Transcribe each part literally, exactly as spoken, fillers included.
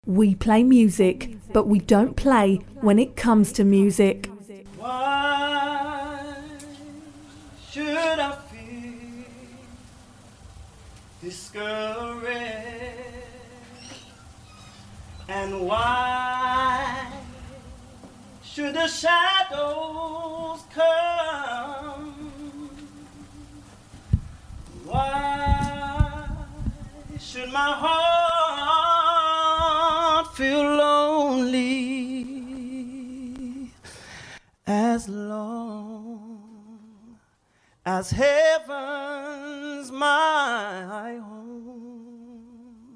We play music, but we don't play when it comes to music. Why should I feel discouraged? And why should the shadows come? Why should my heart feel lonely? As long as heaven's my home,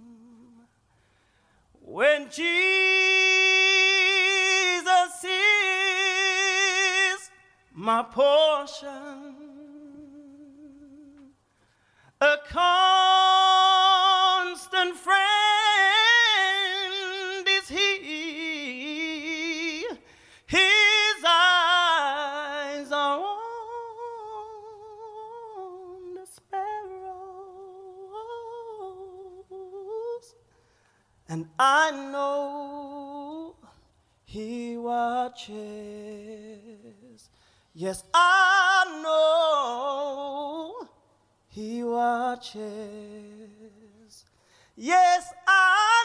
when Jesus is my portion, a constant friend is he. His eyes are on the sparrows, and I know he watches. Yes, I know he watches. Yes, I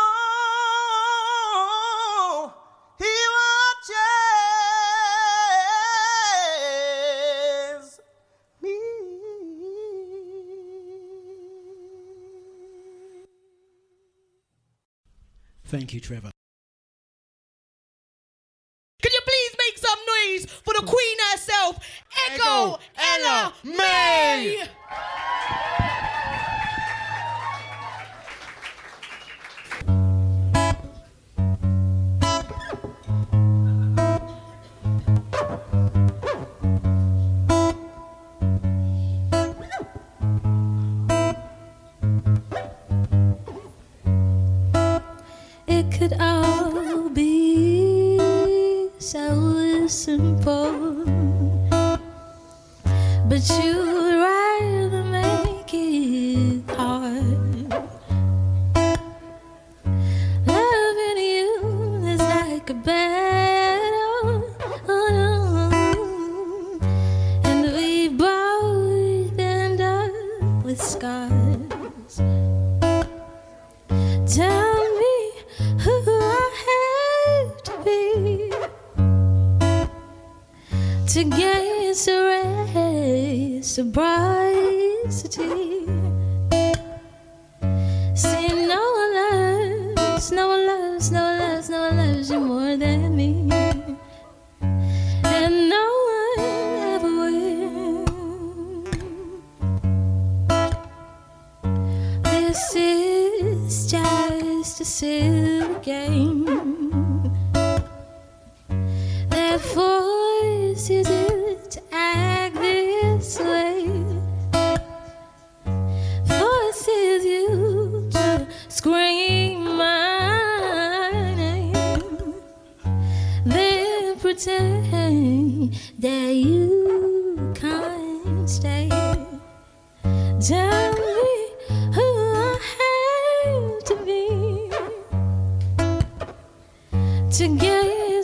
know he watches me. Thank you, Trevor. Can you please make some noise for the queen herself, Echo Ella May? It could all be so simple, but you'd rather make it hard. Loving you is like a battle, and we both end up with scars. Tell me who I have to be to gain sobriety. See, no one loves, no one loves, no one loves, no one loves you more than me, and no one ever will. This is just a silly game that forces you to act this way, forces you to scream my name, then pretend that you can't stay. Tell me who I have to be to gain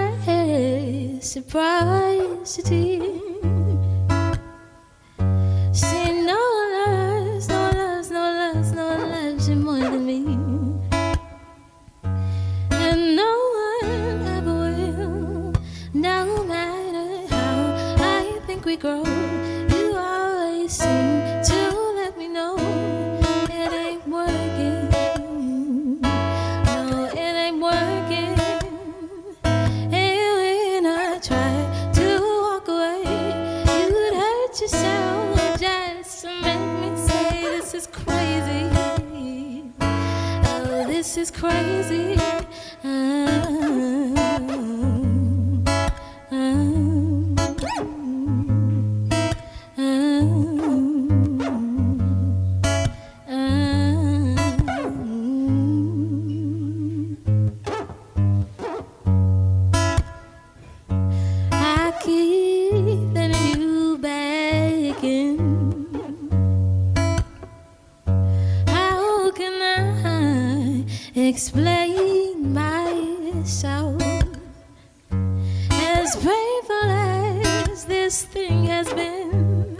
sobriety. See, no one loves, no one loves, no one loves, no one loves you more than me, and no one ever will. No matter how I think we grow, you always seem to let me know it ain't working. No, it ain't working. And when I try to walk away, you'd hurt yourself just to make me say this is crazy. Oh, this is crazy. Ah, ah, ah, ah, I keep letting you back in. How can I explain made myself. As painful as this thing has been,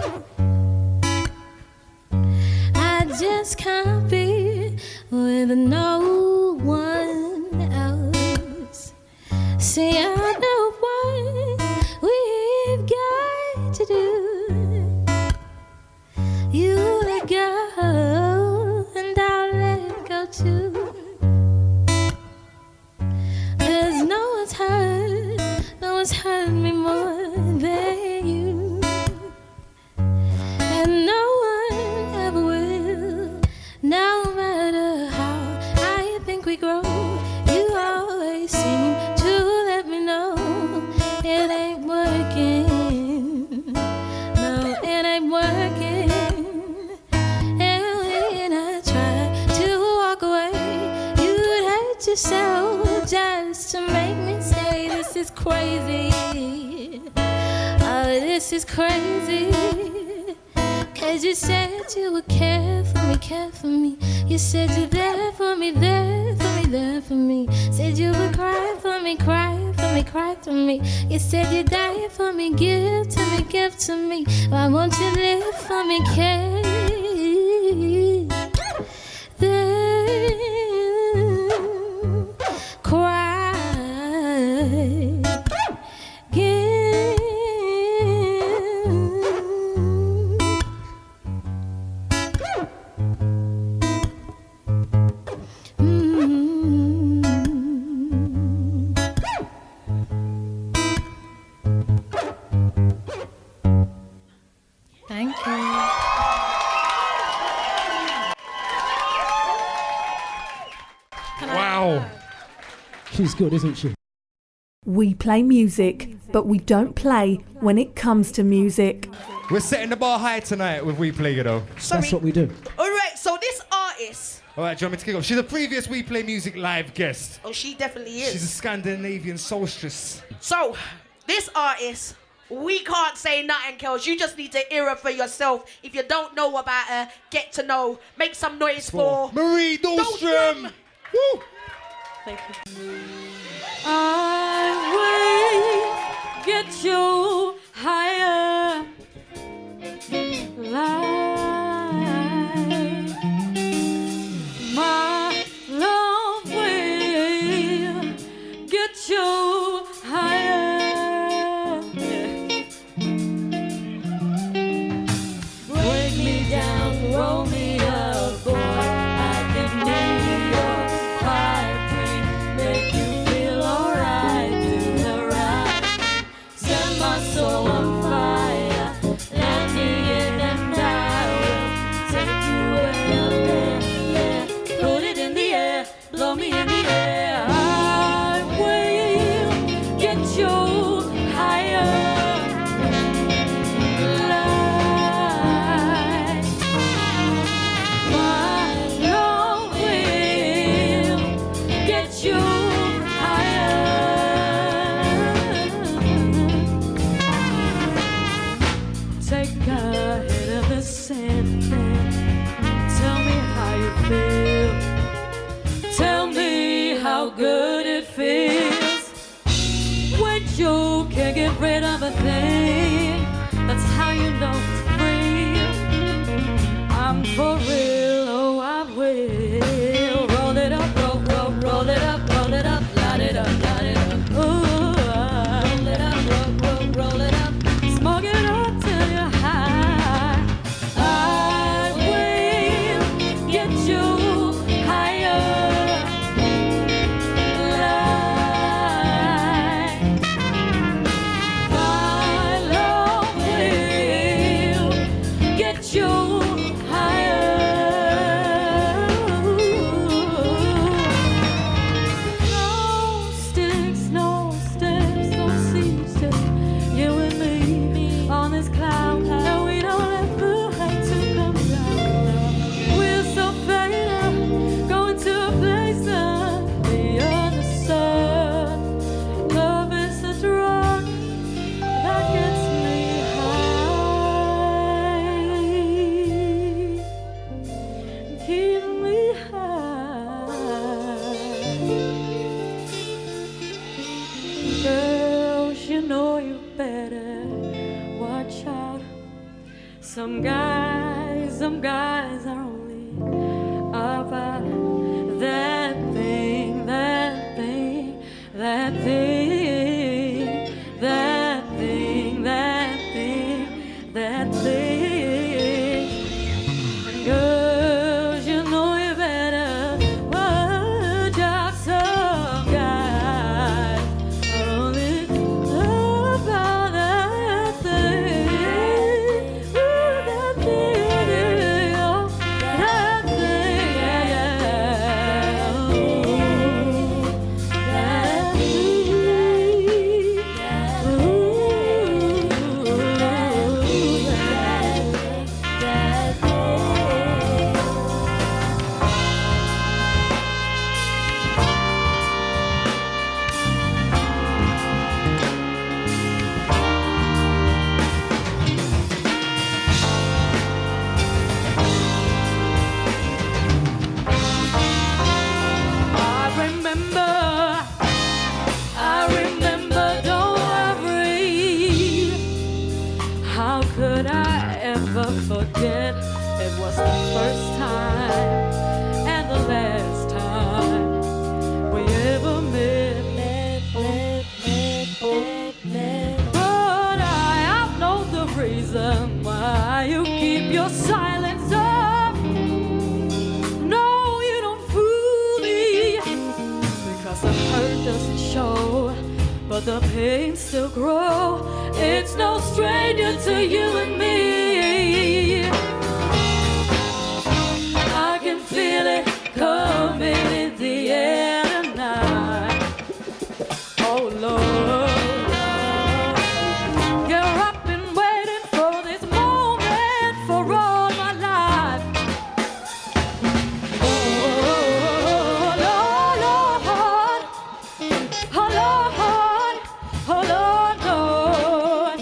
I just can't be with no one else. See, I know what we've got to do. You let go, and I'll let go too. 'Cause no one's hurt, no one's hurt me more than you, and no one ever will. No matter how I think we grow, you always seem to let me know it ain't working. No, it ain't working. And when I try to walk away, you'd hurt yourself just to make me say this is crazy. Oh, this is crazy. 'Cause you said you would care for me, care for me. You said you're there for me, there for me, there for me. Said you would cry for me, cry for me, cry for me. You said you'd die for me, give to me, give to me. Why won't you live for me, care? Then cry again. Thank you. Wow. She's good, isn't she? We play music, but we don't play when it comes to music. We're setting the bar high tonight with We Play, you know. Sorry. That's what we do. All right, so this artist, All right, do you want me to kick off? She's a previous We Play Music live guest. oh, she definitely is. She's a Scandinavian songstress. So, this artist, we can't say nothing, Kels. You just need to hear her for yourself. If you don't know about her, get to know. Make some noise for... Marie Dahlstrom. Dahlstrom. Woo! Thank you. I will get you higher. Like my love will get you higher. Break me down, roll me up, boy. I can be your pipe dream, make you feel alright, do the right, set my soul on fire, let me in and I will take you way up there, yeah, put it in the air, blow me in the air, I will get you higher, like my love will get you higher. Take a hit of the sand, tell me how you feel, tell me how good it feels when you can't get rid of a thing. That's how you know it's real. I'm for real, oh I will. Roll it up, roll, roll, roll it up, roll it up, light it up, light it up. Ooh, roll it up, roll, roll, roll it up, smoke it up till you're high. I will get you higher, Girls, you know you better watch out. Some guys, some guys are only about that thing, that thing, that thing, that thing, that thing, that thing. And girls, you know you better watch out. Some guys are only about that thing, ooh, that thing, oh, that thing, yeah, yeah, ooh, that thing, ooh, that thing, that thing. I remember, I remember, don't worry. How could I ever forget? It was the first time and the last time we ever met. met, met, met, met, met. But I know the reason why you keep your silence up. No, you don't fool me, because the hurt doesn't show, but the pain still grows. It's no stranger to you and me. I can feel it coming in the air tonight. Oh Lord, you're up and waiting for this moment for all my life. Oh Lord, Lord, oh Lord, oh Lord, Lord.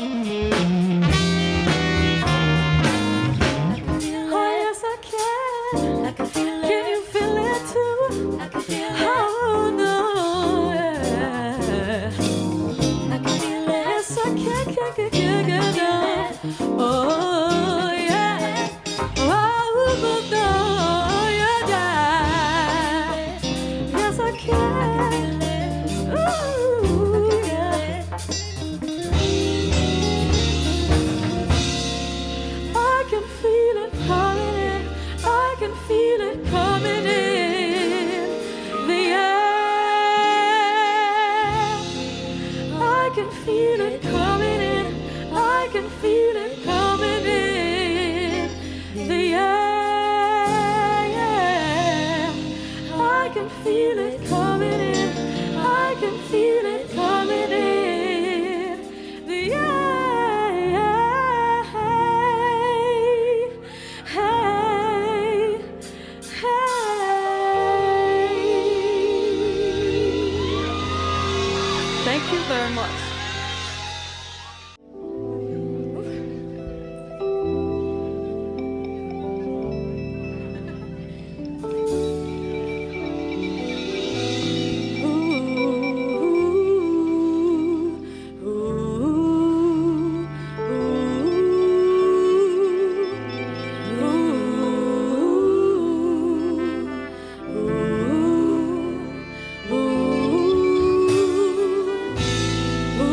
Oh yes, I can. I can feel it. Can you feel it too? I can feel it. Oh no, yeah. I can feel it. Yes, I can, can, can, can, can, can. Oh yeah. Oh no, yeah, yeah. Yes, I can. Ooh, yeah. I can feel it coming in. I can feel it coming in the air. I can feel it coming in. I can feel it coming in the air. I can feel it coming in. I can feel it coming in the air. Hey, hey. Thank you very much. Ooh,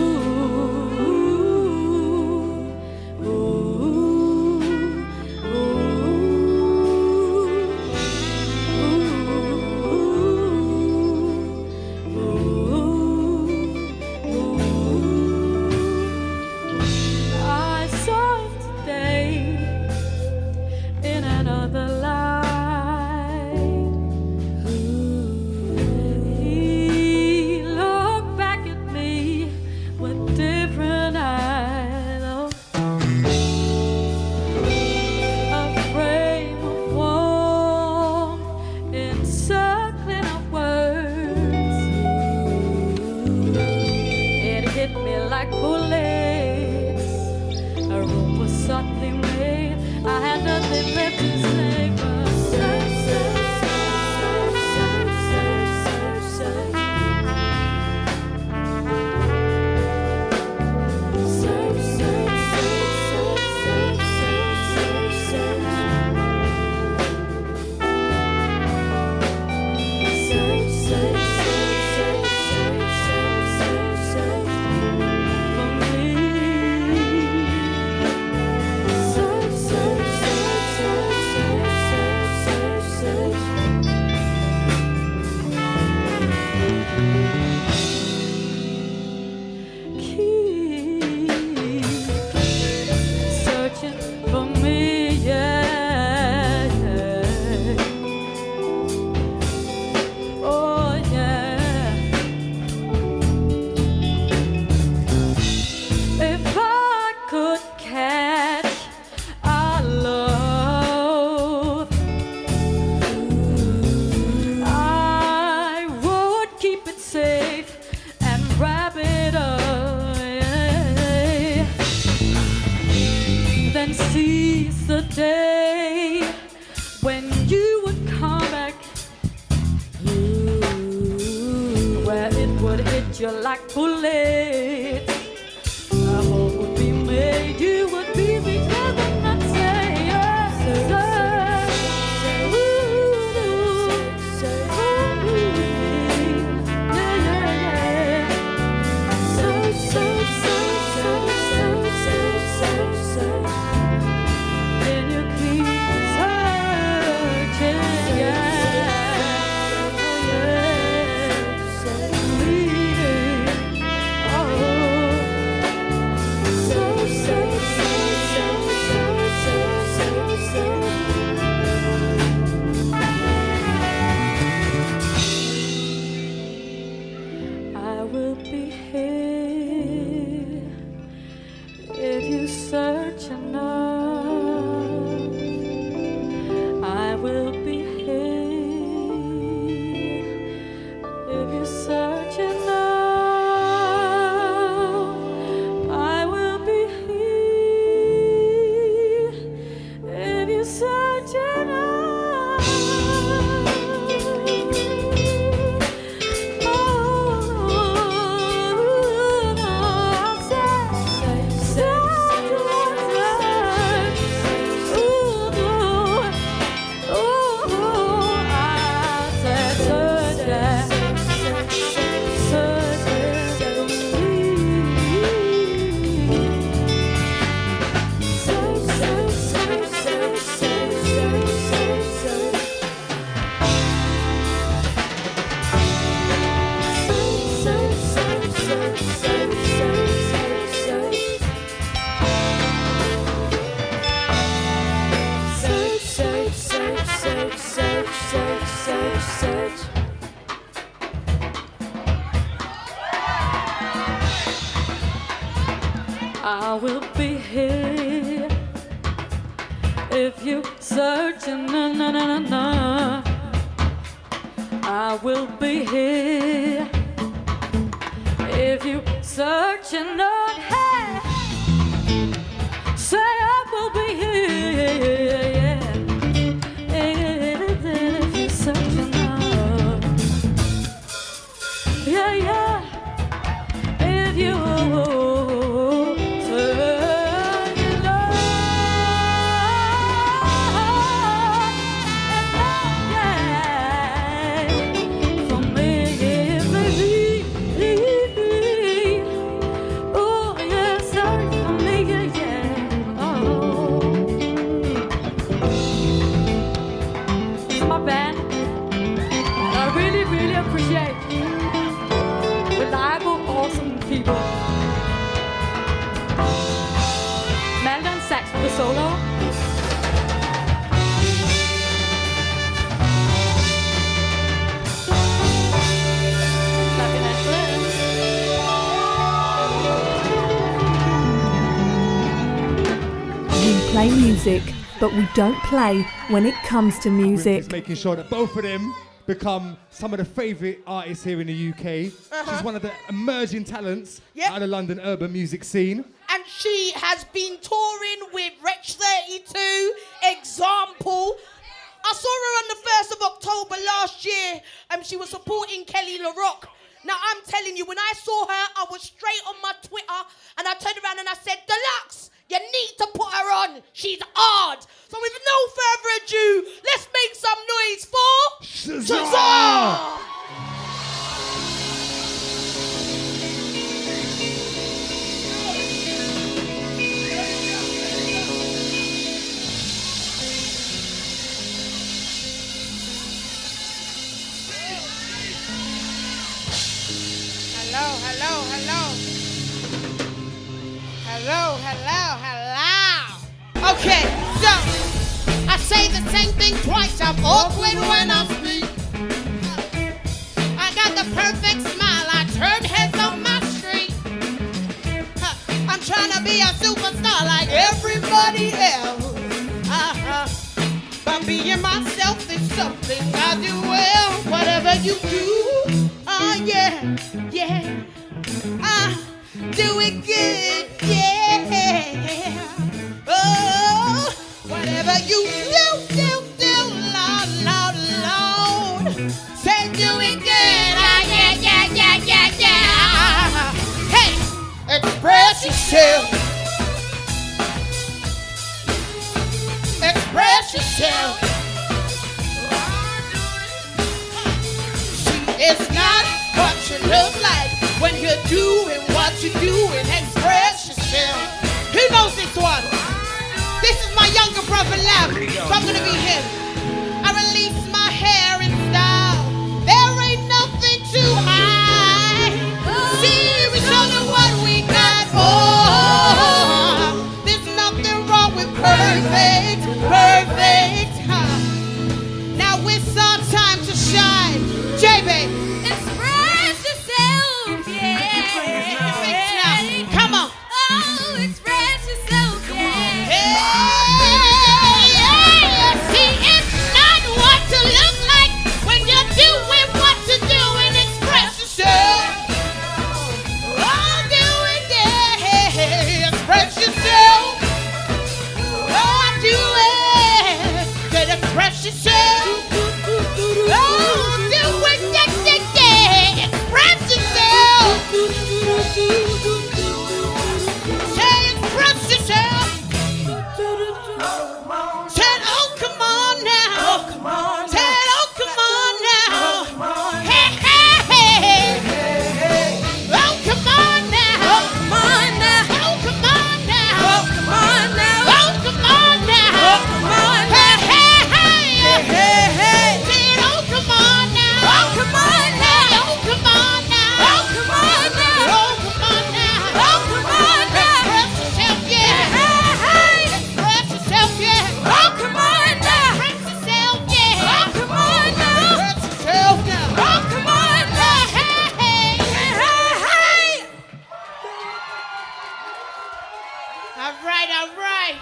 You like bullets. I hope would be made. You would be because I'm not saying yes. So, so, so, so, so, so, so, so. Then you keep searching, yeah. Search enough, I will be here. If you search enough, I will be here. If you search enough, oh, no, I'll say, say, say. I will be here if you search, na na na na. I will be here if you search and not have. Say I will be here, yeah. If you search and not, yeah, yeah. If you reliable, awesome people. Malden sax for the solo. We play music, but we don't play when it comes to music. Just making sure that both of them become some of the favourite artists here in the U K. Uh-huh. She's one of the emerging talents Yep. out of the London urban music scene. And she has been touring with Wretch thirty-two, Example. I saw her on the first of October last year, and she was supporting Kelly LaRock. Now, I'm telling you, when I saw her, I was straight on my Twitter, and I turned around and I said, Deluxe, you need to put her on. She's hard. So with no further ado, let's make some noise for Shazam! Shazam! hello, hello. Hello, hello, hello. Okay, so I say the same thing twice. I'm awkward when I speak. I got the perfect smile. I turn heads on my street. I'm trying to be a superstar like everybody else. Uh-huh. But being myself is something I do well. Whatever you do, oh yeah, yeah. I do it good, yeah. Oh, whatever you do, do, do, Lord, Lord, Lord. Say do it good, ah, yeah, yeah, yeah, yeah, yeah. Hey, express yourself. Express yourself. See, it's not what you look like when you're doing what you're doing. Express yourself. Who knows this one? This is my younger brother Lab, so I'm gonna be him. I release my hair in style. There ain't nothing too high. See, we show them what we got. Oh, there's nothing wrong with perfect, perfect. Huh? Now it's our time to shine. J-Bay. Express yourself, yeah. Now, come on. Oh, express yourself, yeah. Hey, yeah. See, it's not what to look like when you're doing what to do and express yourself. Oh, do it, yeah. Express yourself. Oh, do it. Then express yourself. Oh, do it, yeah, yeah, yeah. Express yourself. Say, express yourself. Said, oh, come on now. Oh, come on. Said, oh, come on now. Hey, hey, hey. Oh, come on now. Oh, come on now. Oh, come on now. Oh, come on now. Oh, come on now. Oh, come on now. Hey, hey, hey. Hey, hey. Said, oh, come on now. Oh, come on now. Oh, come on now. Oh, come on now. Oh, come on now. Oh, come on now. Express yourself, yeah. Hey, hey. Express yourself, yeah. Oh, come on now. Express yourself, yeah. Oh, come on now. Express yourself now. Oh, come on now. Hey, hey. Hey, hey. All right, all right.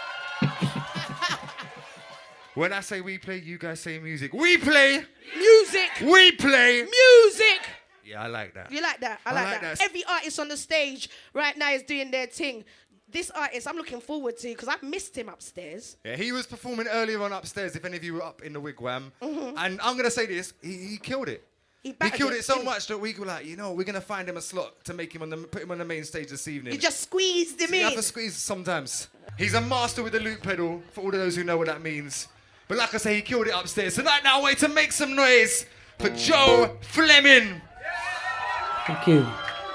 When I say we play, you guys say music. We play. Music. We play. Music. Yeah, I like that. You like that? I, I like, like that. that. Every artist on the stage right now is doing their thing. This artist, I'm looking forward to because I missed him upstairs. Yeah, he was performing earlier on upstairs, if any of you were up in the wigwam. Mm-hmm. And I'm going to say this, he, he killed it. He, He battered killed it so didn't he? much that we were like, you know, we're going to find him a slot to make him on the, put him on the main stage this evening. You just squeezed him You in. have to squeeze sometimes. He's a master with the loop pedal, for all of those who know what that means. But like I say, he killed it upstairs. Tonight, now, wait to make some noise for Joe Fleming. Thank you.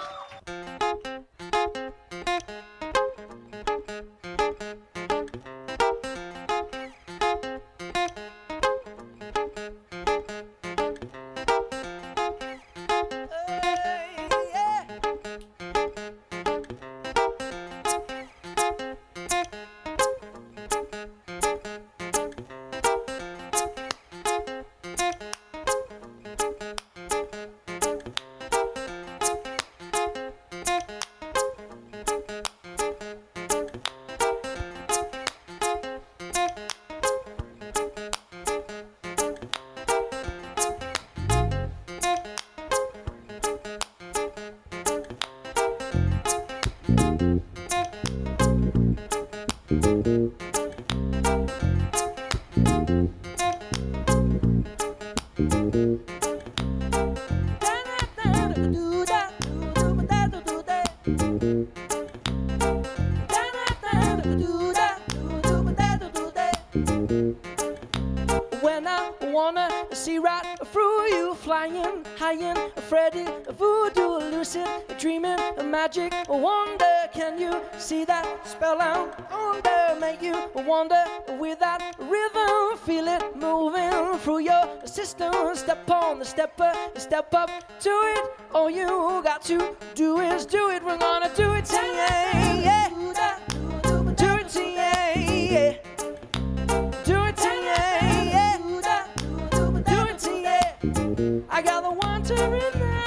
When I wanna see right through you, flying high and Freddy, voodoo, lucid, dreaming, magic, wonder. Can you see that spell out? wonder, make you wonder with that rhythm. Feel it moving through your system. Step on the stepper, step up to it. All you got to do is do it. We're gonna do it tonight, yeah. Do it tonight, yeah. Do it tonight, yeah. Do it tonight. I got the wonder in there.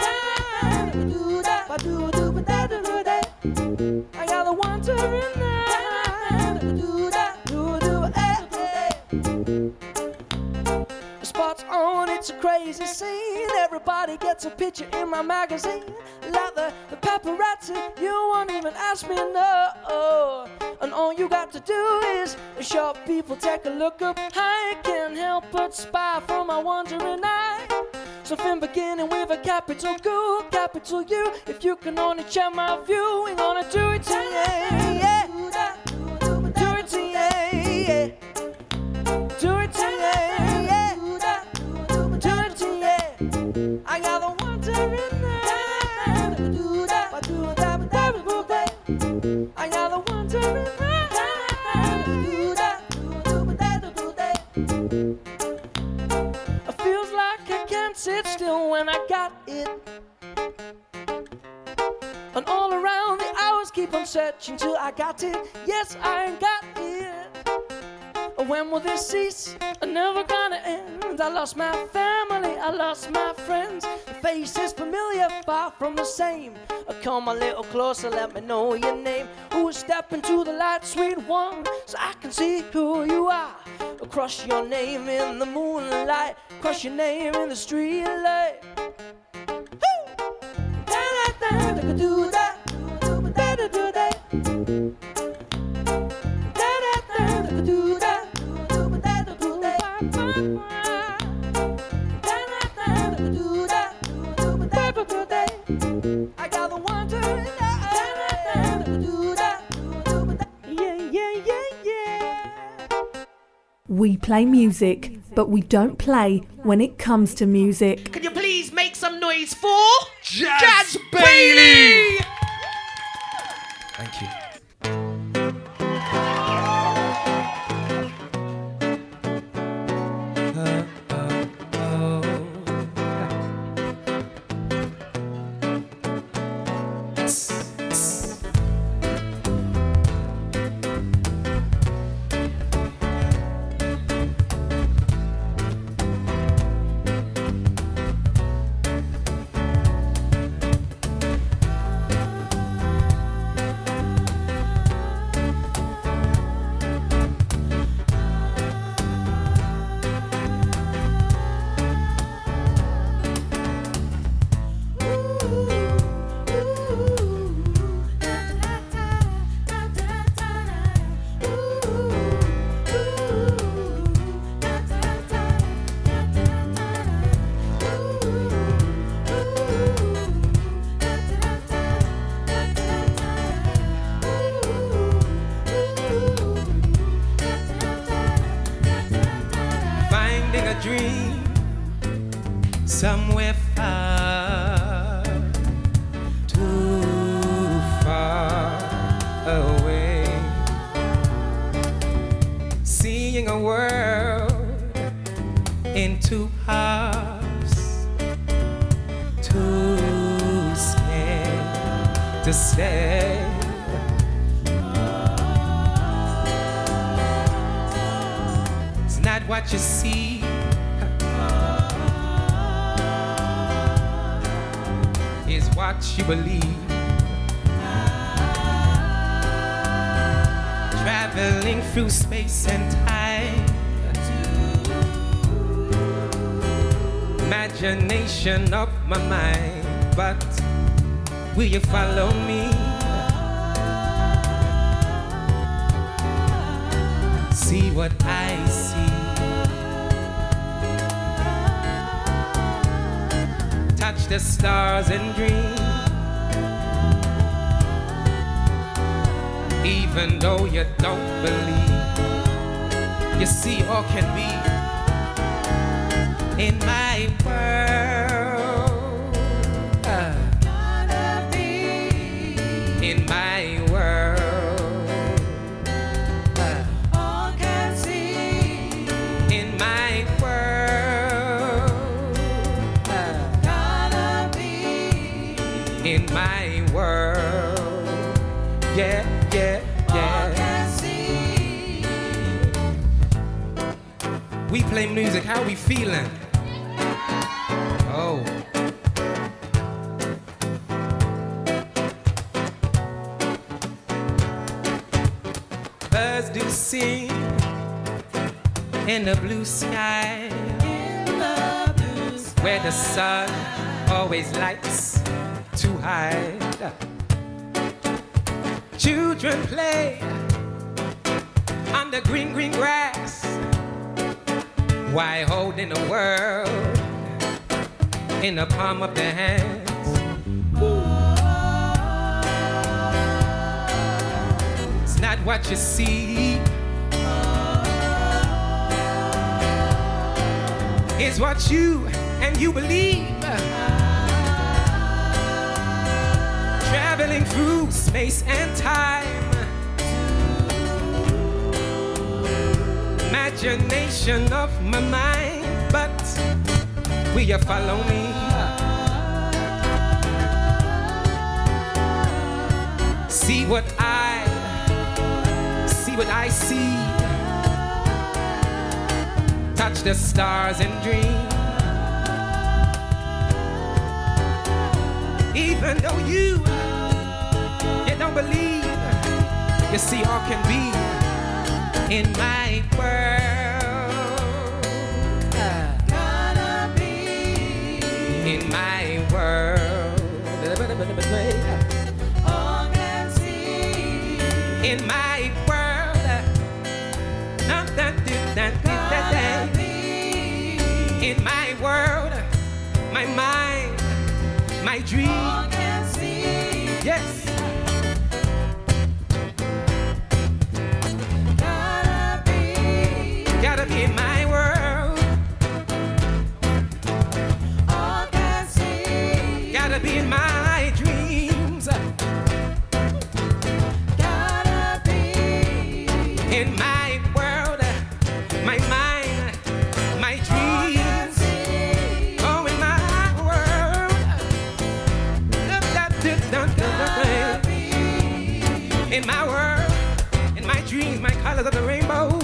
I got the wonder in there. The spot's on, it's a crazy scene. Everybody gets a picture in my magazine. Like the, the paparazzi, you won't even ask me no. And all you got to do is show people take a look up. I can't help but spy from my wandering eye. Something beginning with a capital Q, capital U. If you can only check my view, we're gonna do it tonight, yeah. Do it tonight, yeah. Do it tonight, yeah. Do it tonight. I got the wonder in there. I got the wonder in there. Sit still when I got it. And all around the hours keep on searching till I got it. Yes, I got it. When will this cease? I'm never gonna end. I lost my family, I lost my friends. The face is familiar, far from the same. Come a little closer, let me know your name. Who is stepping to the light, sweet one, so I can see who you are. Crush your name in the moonlight, crush your name in the street light. Do that, better do that. Do that, better do that. Do that, better do that. I got the wonder in that. Do that, yeah, yeah, yeah, yeah. We play music, but we don't play when it comes to music. Can you please make some noise for Jazz, Jazz Bailey? Bailey? Thank you. Dream somewhere far, too far away, seeing a world in two halves, too scared to stay. It's not what you see, is what you believe. Traveling through space and time, imagination of my mind. But will you follow me? See what I see. Touch the stars and dream. Even though you don't believe, you see all can be in my world. Uh, in my world. in my world. Yeah, yeah, yeah. We play music, how we feeling? Oh. Birds do sing in the blue sky, in the blue sky, where the sun always lights to hide. Children play on the green, green grass, while holding the world in the palm of their hands. It's not what you see, it's what you and you believe. Traveling through space and time, imagination of my mind, but will you follow me? See what I, see what I see. Touch the stars and dream. Even though you, you don't believe, you see all can be in my world. Gotta be in my world. All can see in my world. Not that, that, that, that, in my world, my mind, my dream. All can see. Yes. Gotta be in my world. All can see. Gotta be in my dreams. Gotta be in my world, my mind, my dreams. Oh, in my world. In my world, in my dreams, my colors of the rainbows.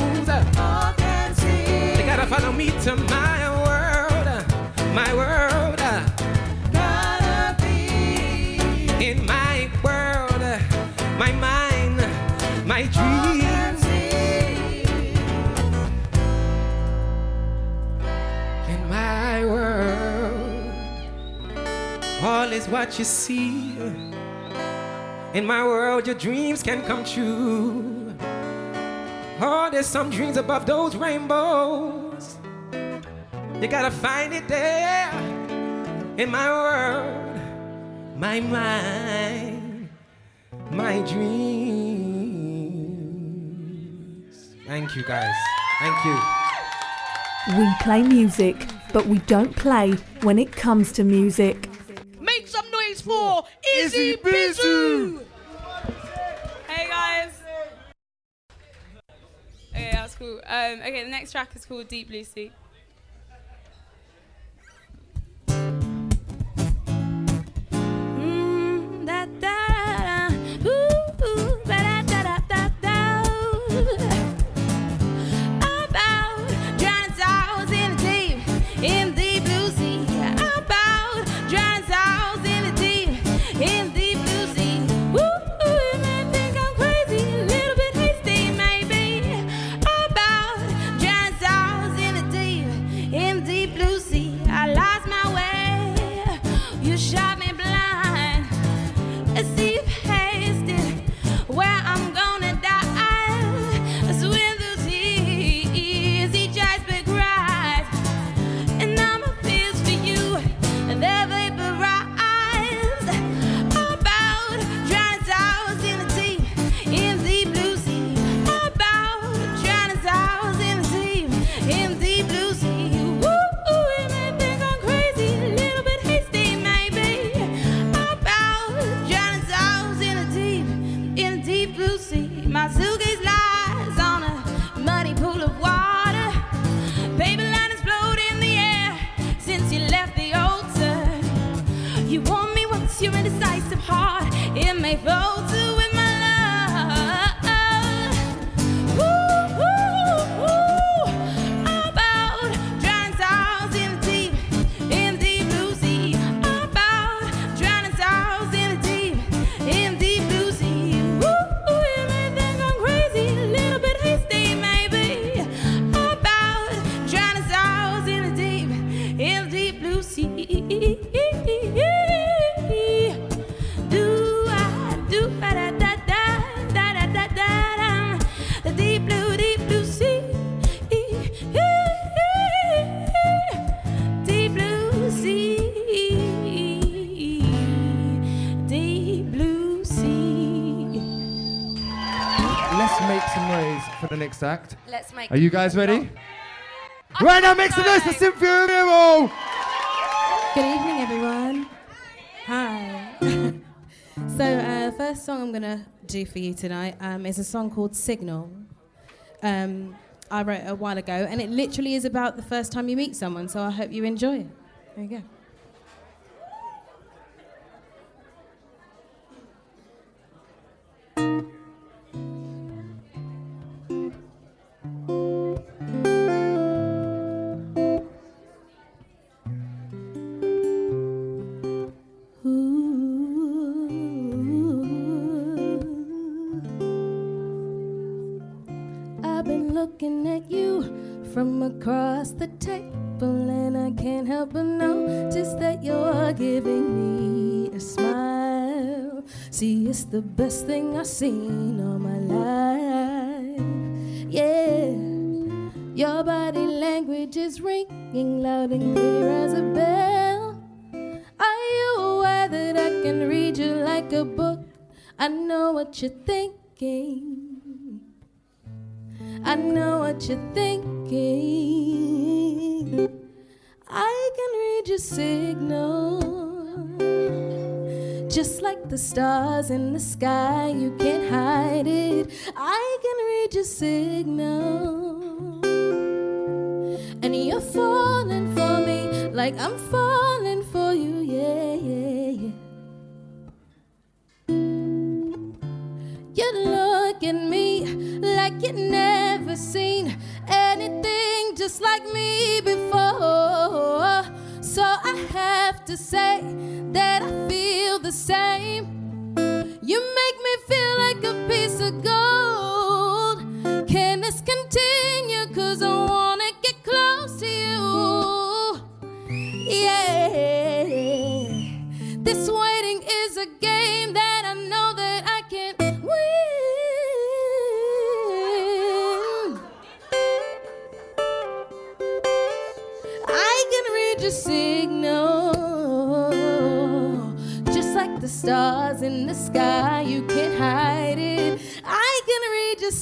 Follow me to my world, my world. Gotta be in my world, my mind, my dreams. In my world, all is what you see. In my world, your dreams can come true. Oh, there's some dreams above those rainbows. You gotta find it there in my world, my mind, my dreams. Thank you, guys. Thank you. We play music, but we don't play when it comes to music. Make some noise for Izzy Bizu! Hey guys. Okay, that's cool. Um, okay, the next track is called Deep Blue Sea. You want me, what breaks your indecisive heart. It may flow to with my love. Ooh, ooh, ooh. About drowning souls in the deep, in the deep blue sea. About drowning souls in the deep, in the deep blue sea. Ooh, ooh, you may think I'm crazy, a little bit hasty maybe. About drowning souls in the deep, in the deep blue sea. Do I do ba da da da da da da da, the deep blue, deep blue sea, deep blue sea, deep blue sea. Let's make some noise for the next act. Let's make. Are you guys ready? Right now, make some noise for Cynthia Miro. Good evening, everyone. Hi. So, uh, the first song I'm gonna do for you tonight um, is a song called Signal. Um, I wrote it a while ago, and it literally is about the first time you meet someone. So I hope you enjoy it. There you go. I've been looking at you from across the table, and I can't help but notice that you're giving me a smile. See, it's the best thing I've seen all my life. Yeah, your body language is ringing loud and clear as a bell. Are you aware that I can read you like a book? I know what you're thinking. I know what you're thinking. I can read your signal. Just like the stars in the sky, you can't hide it. I can read your signal. And you're falling for me like I'm falling for you, yeah, yeah, yeah. You look at me like you've never seen anything just like me before. So I have to say that I feel the same. You make me feel like a piece of gold. Can this continue? 'Cause I wanna get close to you. Yeah. This waiting is a game that I know that I can win. I can read your signal. Just like the stars in the sky, you can't hide it. I can read your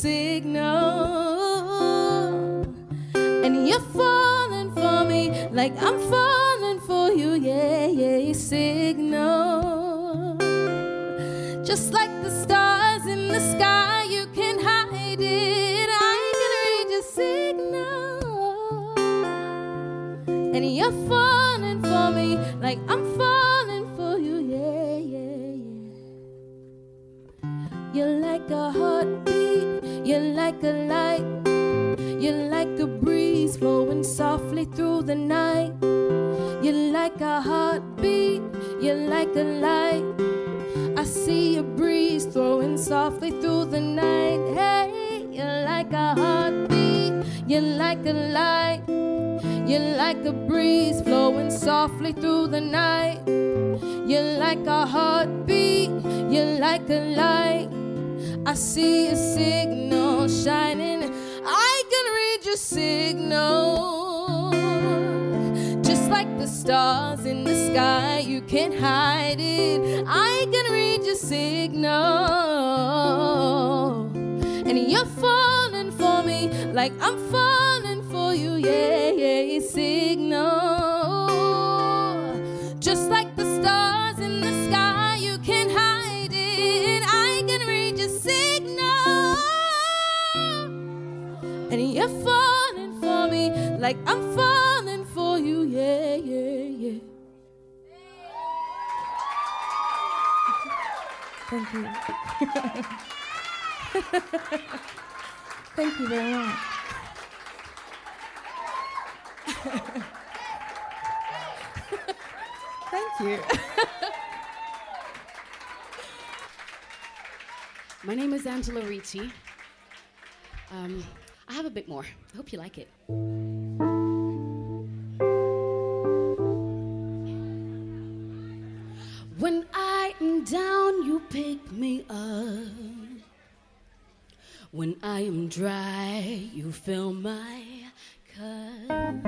signal. And you're falling for me like I'm falling for you, yeah, yeah, signal. Just like the stars in the sky, you can't hide it. I can read your signal. And you're falling for me like I'm falling for you, yeah, yeah, yeah. You're like a heartbeat, you're like a light. You're like a breeze flowing softly through the night. You're like a heartbeat, you're like a light. I see a breeze flowing softly through the night. Hey, you're like a heartbeat, you're like a light. You're like a breeze flowing softly through the night. You're like a heartbeat, you're like a light. I see a signal shining. I can read your signal. Just like the stars in the sky, you can't hide it. I can read your signal. And you're falling for me like I'm falling for you, yeah, yeah, signal. Just like the stars in the sky, you can't hide it. I can read your signal. And you're falling for me like I'm falling for you, yeah, yeah, yeah. Thank you. Thank you very much. Thank you. My name is Angela Ricci. Um, I have a bit more. I hope you like it. When I am down, you pick me up. When I am dry, you fill my cup.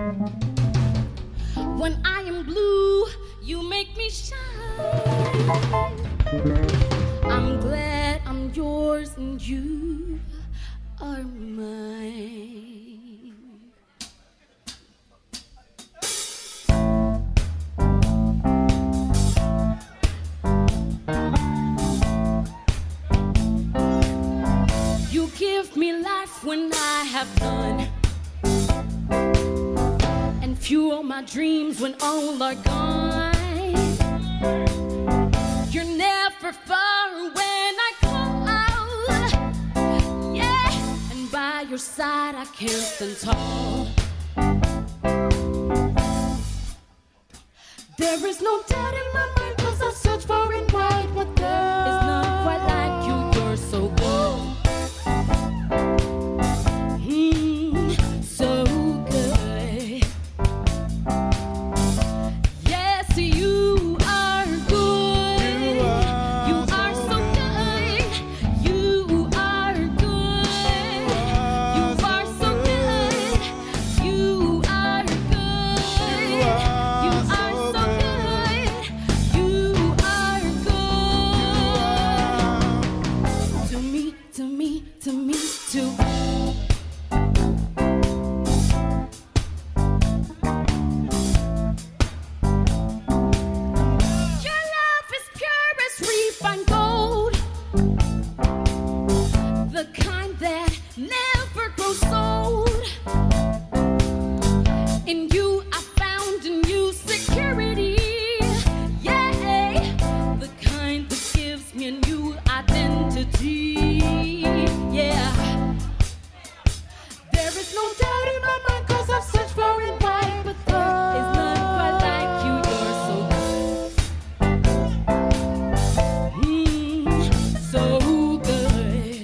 When I am blue, you make me shine. I'm glad I'm yours and you are mine. You give me life when I have none, and fuel my dreams when all are gone. You're never far when I call out, yeah, and by your side I can't stand tall. There is no doubt in my mind, 'cause I search far and wide, but there is none quite like you. You're so good. Mm, so good. Yes, you are good. You are so good. You are good. You are so good. You are good. You are so good. You are good. To me, to me, to me, to your love is pure as refined gold, the kind that never grows old. In you I found a new security, yeah, the kind that gives me a new identity, yeah. There is no doubt in my mind, 'cause I've searched far and wide, but there is none quite like you. You're so good. Mm, so good.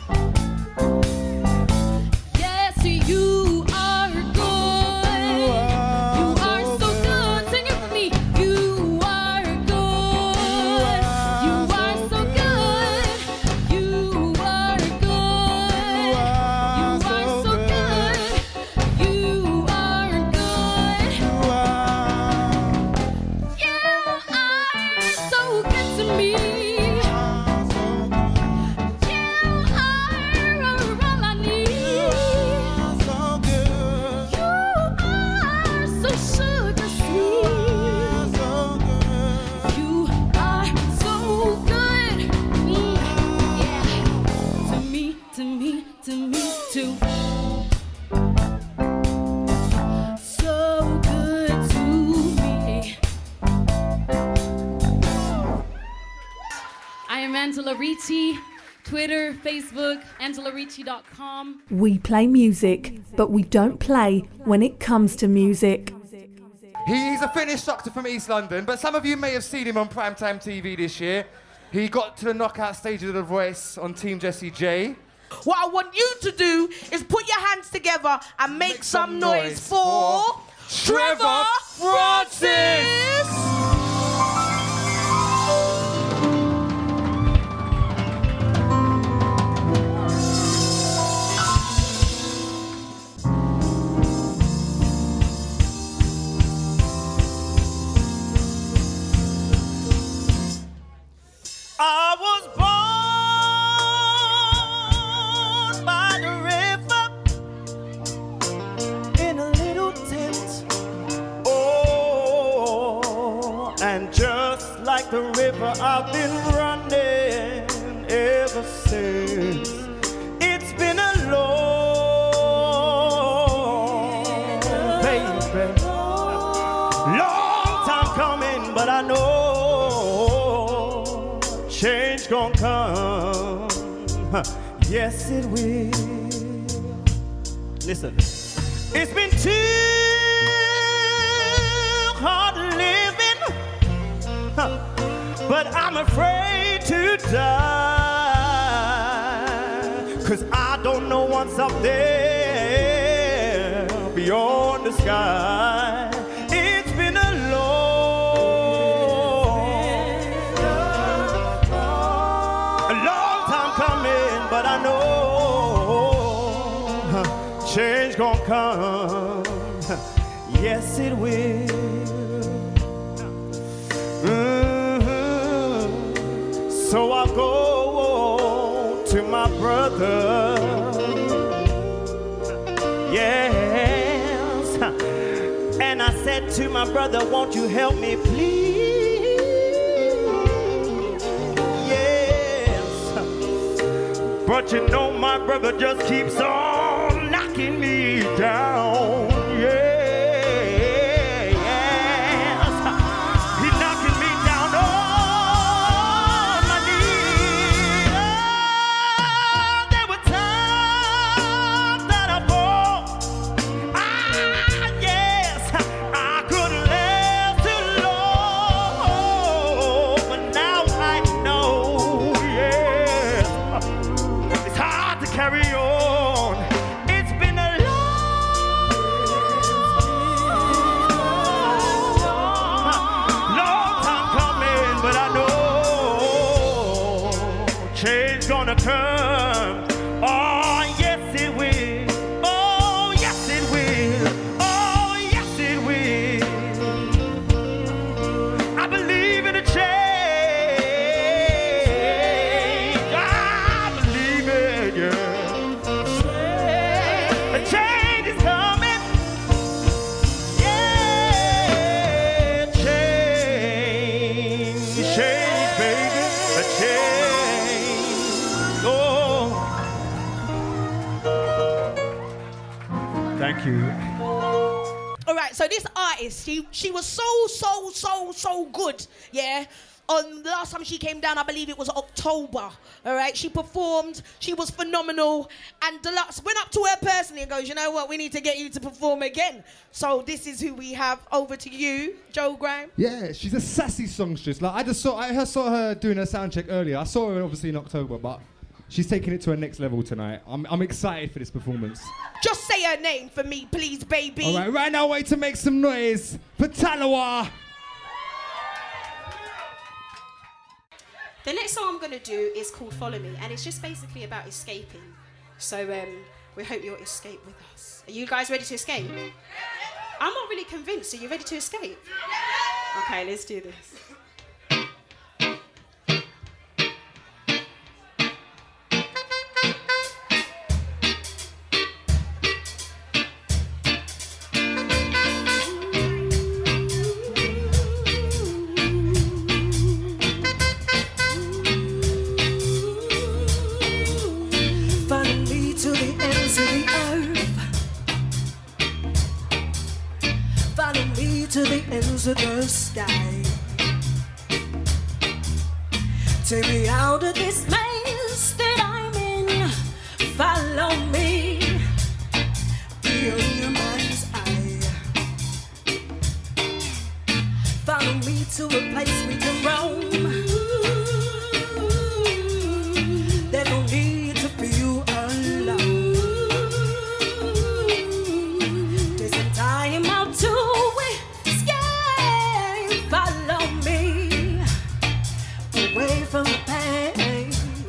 Yes, you are good. You are so good. Sing it with me. You are good. You are so good. You are good. You are so good. You are good. You are so good to me. You are all I need. You are so sugar sweet. You are so good. Mm, yeah. To me, to me, to me, too. So good to me. I am Angela Ricci. Twitter, Facebook, angela ricci dot com. We play music, but we don't play when it comes to music. He's a Finnish doctor from East London, but some of you may have seen him on primetime T V this year. He got to the knockout stage of The Voice on Team Jessie J. What I want you to do is put your hands together and make, some, noise, for Trevor Francis! I was born by the river in a little tent. Oh, and just like the river, I've been running ever since. It's been a long, baby, long time coming, but I know change gonna come. Yes, it will. Listen, it's been too hard living, but I'm afraid to die, 'cause I don't know what's up there beyond the sky. It's been a long, a long time coming, but I know change gonna come. Yes, it will. Mm-hmm. So I'll go to my brother. Yes. And I said to my brother, won't you help me, please? Yes. But you know my brother just keeps on knocking me down. Yeah. Come. Oh, yes, it will. Oh, yes, it will. Oh, yes, it will. I believe in a change. I believe it, yeah. A change is coming. Yeah, change. Change, baby. A change. Thank you. All right, so this artist, she she was so, so, so, so good, yeah? On the last time she came down, I believe it was October, all right? She performed, she was phenomenal, and Deluxe went up to her personally and goes, you know what, we need to get you to perform again. So this is who we have. Over to you, Joe Grime. Yeah, she's a sassy songstress. Like, I just saw, I saw her doing her sound check earlier. I saw her obviously in October, but she's taking it to her next level tonight. I'm, I'm excited for this performance. Just say her name for me, please, baby. All right, right now, wait to make some noise for Talawa. The next song I'm going to do is called Follow Me, and it's just basically about escaping. So um, we hope you'll escape with us. Are you guys ready to escape? I'm not really convinced. Are you ready to escape? Okay, let's do this. To the ends of the sky. Take me out of this maze that I'm in. Follow me beyond your mind's eye. Follow me to a place we can roam. There's no need to feel alone. Take some time out to from the pain.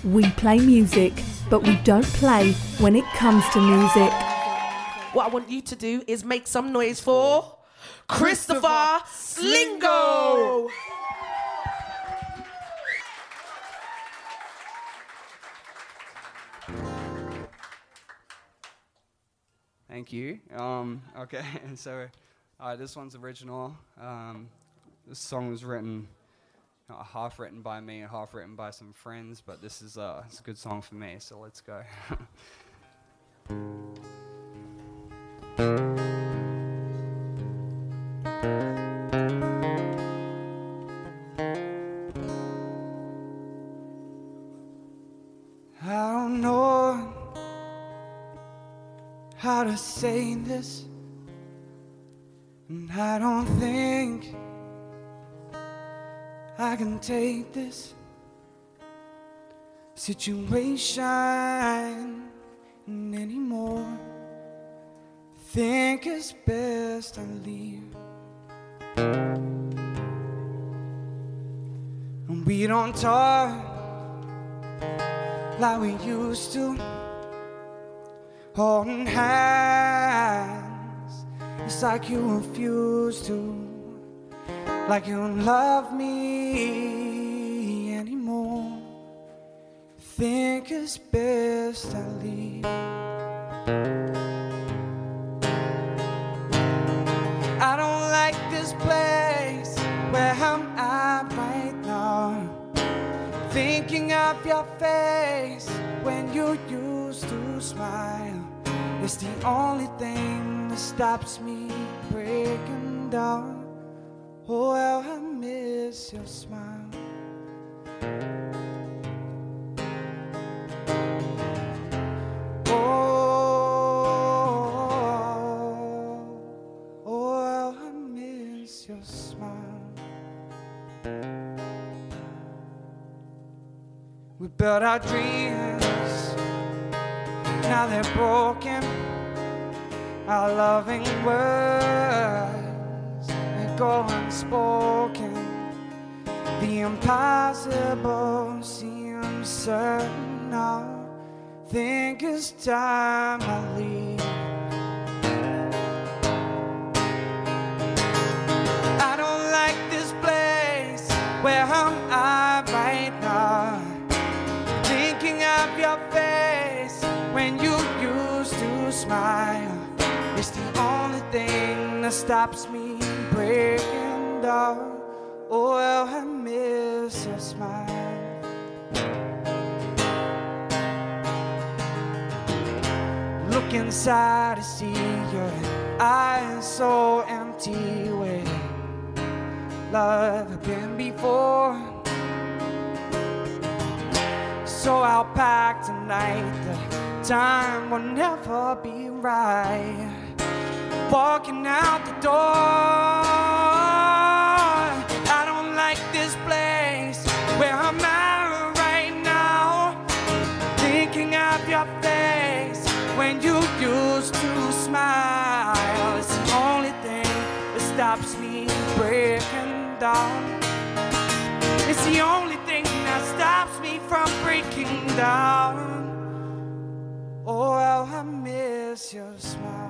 We play music, but we don't play when it comes to music. What I want you to do is make some noise for Christopher Slingo. Thank you. Um, okay, and so uh, this one's original. Um, this song was written, uh, half written by me and half written by some friends, but this is uh, it's a good song for me, so let's go. I don't know how to say this, and I don't think I can take this situation anymore. Think it's best I leave, and we don't talk like we used to, holding hands. It's like you refuse to, like you don't love me anymore. Think it's best I leave. I don't like this place where I'm at right now, thinking of your face when you used to smile. It's the only thing that stops me breaking down. Oh, how I miss your smile. Oh, oh, how I miss your smile. We built our dreams, now they're broken. Our loving words, they go unspoken. The impossible seems certain now. Think it's time I leave. I don't like this place where I'm at right now, thinking of your face when you used to smile. It's the only thing that stops me breaking down. Oh, how I miss your smile. Look inside to see your eyes so empty where love had been before. So I'll pack tonight, the time will never be right. Walking out the door, I don't like this place where I'm at right now, thinking of your face when you used to smile. It's the only thing that stops me breaking down. It's the only thing that stops me from breaking down. Oh, how I miss your smile.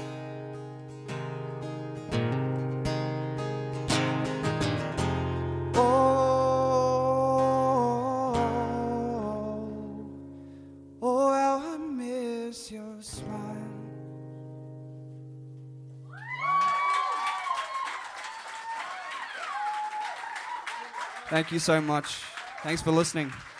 Oh, oh, how I miss your smile. Thank you so much. Thanks for listening.